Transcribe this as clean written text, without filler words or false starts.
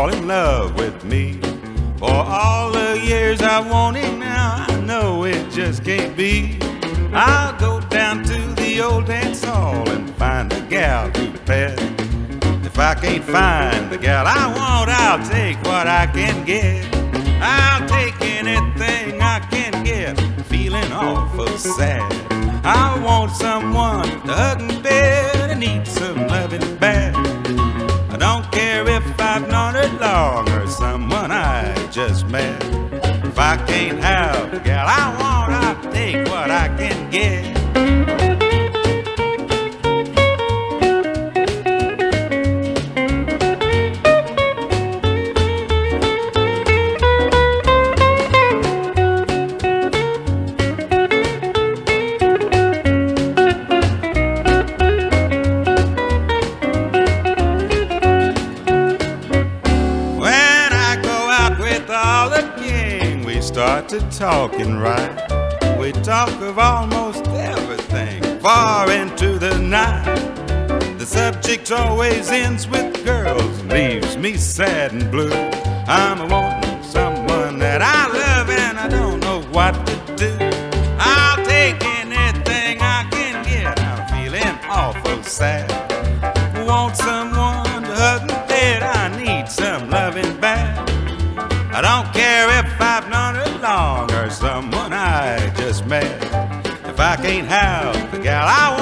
fall in love with me. For all the years I've wanted now, I know it just can't be. I'll go down to the old dance hall and find a gal to pet. If I can't find the gal I want, I'll take what I can get. I'll take anything I can get, feeling awful sad. I want someone to hug and bed and need some loving bad. I don't care if I've known her long or someone I just met. If I can't have the gal I want, I'll take what I can get. Start to talking right. We talk of almost everything far into the night. The subject always ends with girls and leaves me sad and blue. I'm wanting someone that I love and I don't know what to do. I'll take anything I can get. I'm feeling awful sad. Want someone to hug me dead. I need some loving bad. I don't care if I've known her long or someone I just met. If I can't have the gal I